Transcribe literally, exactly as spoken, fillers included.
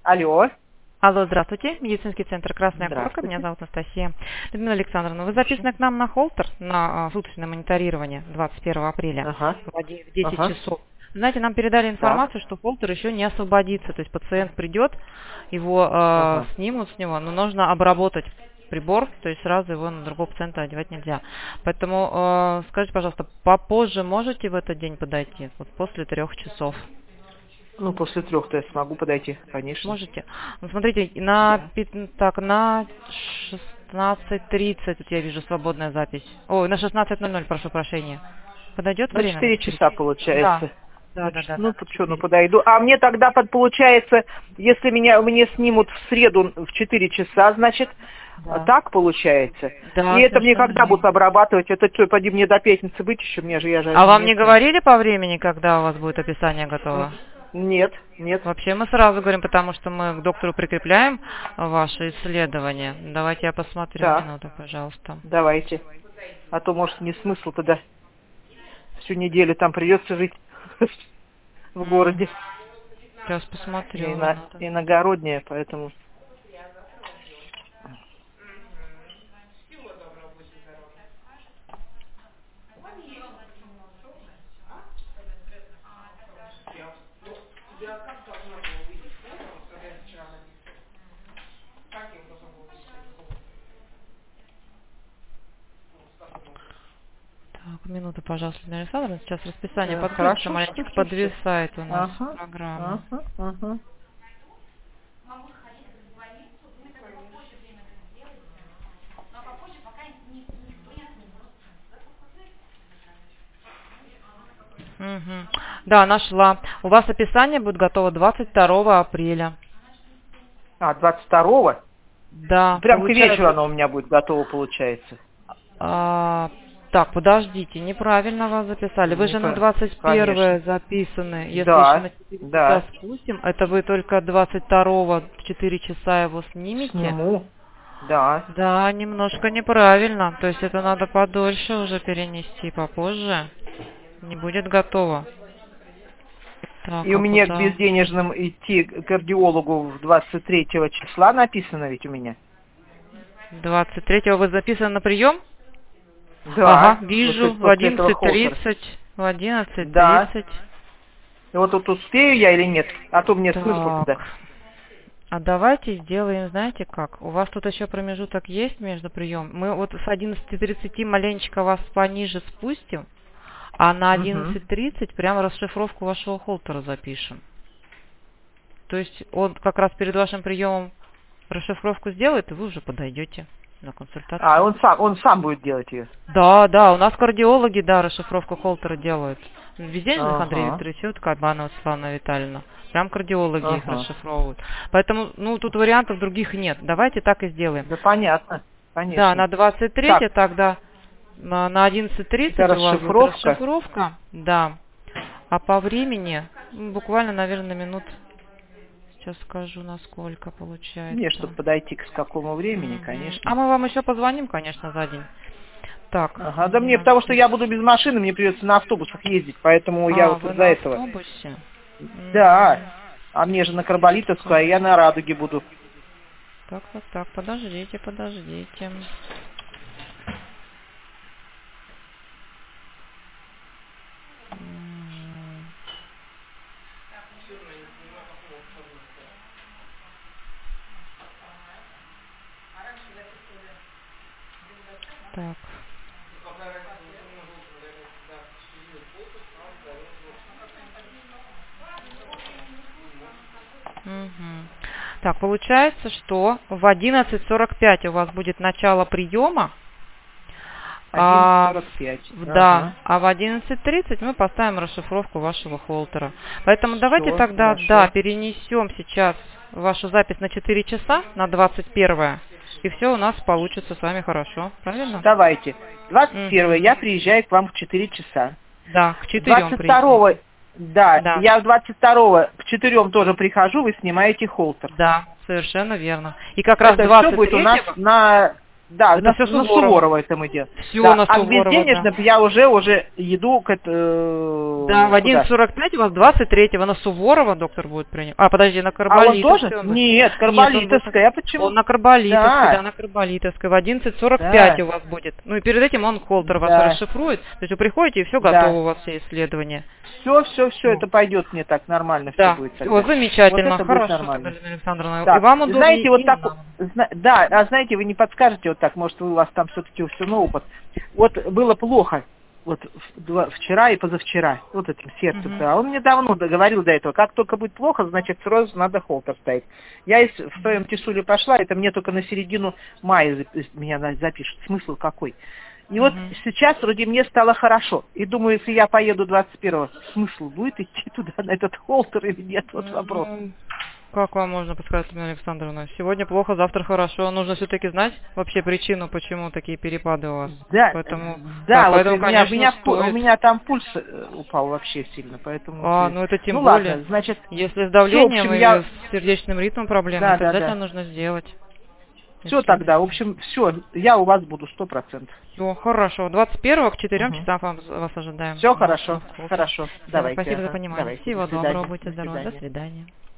Алло. Алло, здравствуйте. Медицинский центр «Красная Горка». Здравствуйте. Меня зовут Анастасия. Людмила Александровна, вы записаны к нам на холтер на а, суточное мониторирование двадцать первого апреля Ага. в оди- в десять Ага. часов. Знаете, нам передали Так. информацию, что холтер еще не освободится. То есть пациент придет, его э, Ага. снимут с него, но нужно обработать прибор, то есть сразу его на другого пациента одевать нельзя. Поэтому э, скажите, пожалуйста, попозже можете в этот день подойти? Вот после трех часов. Ну, после трех-то я смогу подойти, конечно. Можете? Ну, смотрите, на, Да. пят- так, на шестнадцать тридцать тут я вижу свободная запись. Ой, на шестнадцать ноль ноль, прошу прощения. Подойдет На время? На четыре четыре часа часа? Да. получается. Да, Ну, да, ч- да, ну да, тут на что, ну четыре. подойду. А мне тогда под, получается, если меня мне снимут в среду в четыре часа, значит, а Да. так получается. И Да, это мне совершенно когда будут верно. обрабатывать? Это что, поди мне до пятницы быть еще? Мне же я же А вам не местная. говорили по времени, когда у вас будет описание М, готово? Нет, нет. Вообще мы сразу говорим, потому что мы к доктору прикрепляем ваше исследование. Давайте я посмотрю, Так, минуту, пожалуйста. давайте. А то, может, не смысл тогда. Всю неделю там придется жить в М, городе. Сейчас Я посмотрю, ино- минуту. иногородняя, поэтому... Так, минуту, пожалуйста, Людмила Александровна. Сейчас расписание Э, подключится, хорошо, что, маленечко что, что? подвисает у нас Ага, программа. ага, ага. Мгм. Да, нашла. У вас описание будет готово двадцать второго апреля. А, двадцать второго? Да, Прям к вечеру получается. оно у меня будет готово, получается. а, так, подождите, неправильно вас записали. Вы Не же на по- двадцать Конечно. первое записаны. Если еще на Да, четыре часа да. спустим, это вы только двадцать второго в четыре часа его снимете. Сниму. Да. Да, немножко неправильно. То есть это надо подольше уже перенести, попозже. Не будет готово. И Так, у а меня к куда? безденежным идти к кардиологу в двадцать третьего числа написано ведь у меня. двадцать третьего вы записаны на прием? Да, Ага, вот вижу, пос- в после этого одиннадцать холтера. тридцать. В одиннадцать Да. тридцать. И вот тут успею я или нет? А то мне смысл Так. туда. А давайте сделаем, знаете как? У вас тут еще промежуток есть между приемом. Мы вот с одиннадцати тридцати маленечко вас пониже спустим, а на Угу. одиннадцать тридцать прямо расшифровку вашего холтера запишем. То есть он как раз перед вашим приемом расшифровку сделает, и вы уже подойдете на А, консультацию. он сам, он сам будет делать ее. Да, да, у нас кардиологи, да, расшифровку холтера делают. Везде Андрей Ага. Викторович, и вот Кабанова Светлана Витальевна. Прям кардиологи их Ага. расшифровывают. Поэтому, ну, тут вариантов других нет. Давайте так и сделаем. Да понятно. Да, Конечно. на двадцать третье Так, тогда на на одиннадцать это тридцать у вас будет расшифровка. расшифровка. Да. А по времени, ну, буквально, наверное, минут, сейчас скажу, насколько получается. Мне, чтобы подойти к какому времени, Мгм. конечно. А мы вам еще позвоним, конечно, за день. Так, Ага, да мне, потому что одиннадцать. я буду без машины, мне придется на автобусах ездить, поэтому я А, вот вы из-за на этого. автобусе? Да, Мгм. а мне же на Сейчас Карболитовскую, а я скажу. на Радуге буду. Так, так, так, подождите, подождите. М, Так. Мгм. Так, получается, что в одиннадцать сорок пять у вас будет начало приема, одиннадцать а, сорок пять. в- да, Ага. а в одиннадцать тридцать мы поставим расшифровку вашего холтера. Поэтому давайте Все, тогда, да, хорошо. перенесем сейчас вашу запись на четыре часа, на двадцать первое, и все у нас получится с вами хорошо, правильно? Давайте. двадцать первого Мгм. я приезжаю к вам в четыре часа. Да, к четырем двадцать второго, приезжайте. да, Да, я двадцать второго к четырем тоже прихожу, вы снимаете холтер. да, совершенно верно. И как раз Это все двадцать будет у нас третьего. на Да, Это на, всё на Суворова. Суворова это мы делаем. Всё Да, на а к Суворова, безденежным да. я уже уже иду к это, э, Да, в куда? одиннадцать сорок пять у вас двадцать третьего на Суворова доктор будет принимать. А, подожди, на А он Карболитовской тоже? он будет? Нет, Нет, он будет Карболитовская. А почему? он на Карболитовской, да, Да, на Карболитовской. В одиннадцать сорок пять да, у вас будет. Ну и перед этим он холтер вас да, расшифрует. То есть вы приходите, и все готово да. у вас, все исследования. Все, все, все, Ну, это пойдет мне так нормально, все да, будет все, тогда. Вот замечательно, это будет хорошо тогда, нормально. Галина Александровна. И Да. вам удобнее, Знаете, вот и так, нам. зна- да, а знаете, вы не подскажете вот так, может, вы, у вас там все-таки все равно опыт. Вот было плохо, вот в- два- вчера и позавчера, вот этим сердцем. Мгм. А он мне давно договорил до этого, как только будет плохо, значит, сразу надо холтер ставить. Я из- в своем Тисуле пошла, это мне только на середину мая зап- меня на- запишут. Смысл какой? И вот Мгм. сейчас вроде мне стало хорошо. И думаю, если я поеду двадцать первого, смысл будет идти туда, на этот холтер или нет? Вот вопрос. Ну, как вам можно подсказать, Галина Александровна? Сегодня плохо, завтра хорошо. Нужно все-таки знать вообще причину, почему такие перепады у вас. Да, Поэтому, да, да, вот поэтому, у меня, у, конечно, меня, пу- у стоит. меня там пульс э, упал вообще сильно, поэтому... А, э, ну это тем ну более. ладно, значит, Если с все, в давлением общем, или я... с сердечным ритмом проблемы, Да, да, обязательно да. нужно сделать Все тогда, в исследование. общем, все, я у вас буду сто процентов. Все, хорошо. двадцать первого к четырем Угу. часам вам, вас ожидаем. Все У нас хорошо, на вкус. хорошо, Всё, давайте, спасибо за ага, понимание. давайте, Всего до доброго, свидания, будьте до здоровы, до свидания. свидания.